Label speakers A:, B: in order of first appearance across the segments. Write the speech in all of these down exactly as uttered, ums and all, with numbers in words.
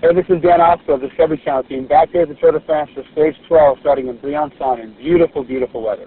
A: Hey, this is Dan Oscar of the Discovery Channel team. Back here at the Tour de France for Stage twelve, starting in Briançon in beautiful, beautiful weather.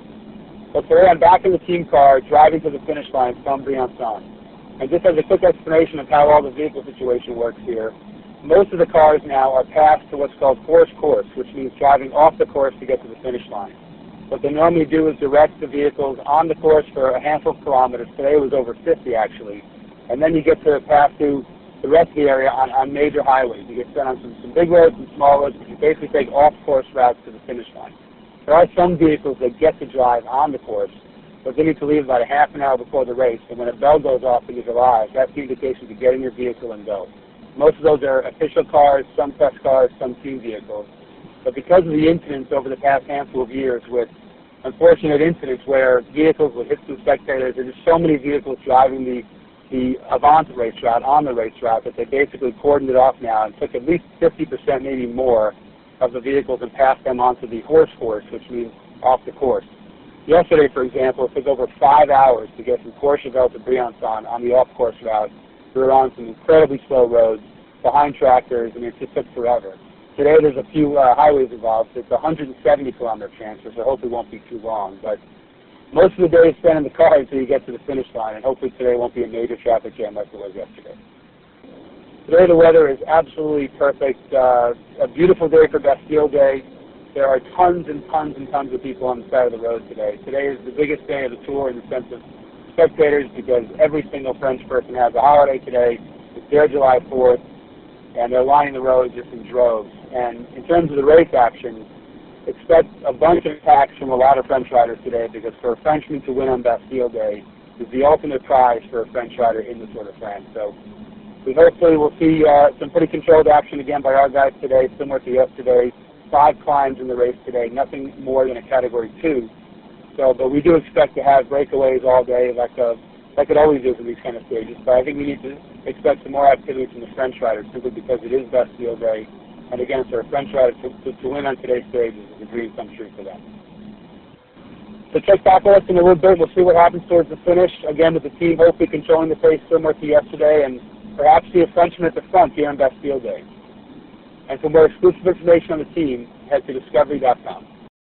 A: So today I'm back in the team car, driving to the finish line from Briançon. And just as a quick explanation of how all the vehicle situation works here, most of the cars now are passed to what's called forced course, which means driving off the course to get to the finish line. What they normally do is direct the vehicles on the course for a handful of kilometers. Today it was over fifty actually. And then you get to pass through the rest of the area on, on major highways. You get sent on some, some big roads and small roads, but you basically take off-course routes to the finish line. There are some vehicles that get to drive on the course, but they need to leave about a half an hour before the race, and when a bell goes off and you arrive, that's the indication to get in your vehicle and go. Most of those are official cars, some press cars, some team vehicles. But because of the incidents over the past handful of years with unfortunate incidents where vehicles would hit some spectators, there's just so many vehicles driving the the Avant race route, on the race route, that they basically cordoned it off now and took at least fifty percent, maybe more, of the vehicles and passed them onto the horse course, which means off the course. Yesterday, for example, it took over five hours to get from Courchevel to Briançon on the off-course route. We were on some incredibly slow roads, behind tractors, and it just took forever. Today there's a few uh, highways involved, so it's a one hundred seventy kilometer transfer, so hopefully it won't be too long. But most of the day is spent in the car until you get to the finish line, and hopefully today won't be a major traffic jam like it was yesterday. Today the weather is absolutely perfect. Uh, a beautiful day for Bastille Day. There are tons and tons and tons of people on the side of the road today. Today is the biggest day of the tour in the sense of spectators because every single French person has a holiday today. It's their July fourth, and they're lining the road just in droves. And in terms of the race action, expect a bunch of attacks from a lot of French riders today because for a Frenchman to win on Bastille Day is the ultimate prize for a French rider in the Tour de France. So we hopefully will see uh, some pretty controlled action again by our guys today, similar to yesterday. Five climbs in the race today, nothing more than a category two. So, but we do expect to have breakaways all day like, a, like it always is in these kind of stages. But I think we need to expect some more activity from the French riders simply because it is Bastille Day. And again, for a French rider to, to, to win on today's stage is a dream come true for them. So check back with us in a little bit. We'll see what happens towards the finish. Again, with the team hopefully controlling the pace similar to yesterday and perhaps see a Frenchman at the front here on Bastille Day. And for more exclusive information on the team, head to discovery dot com.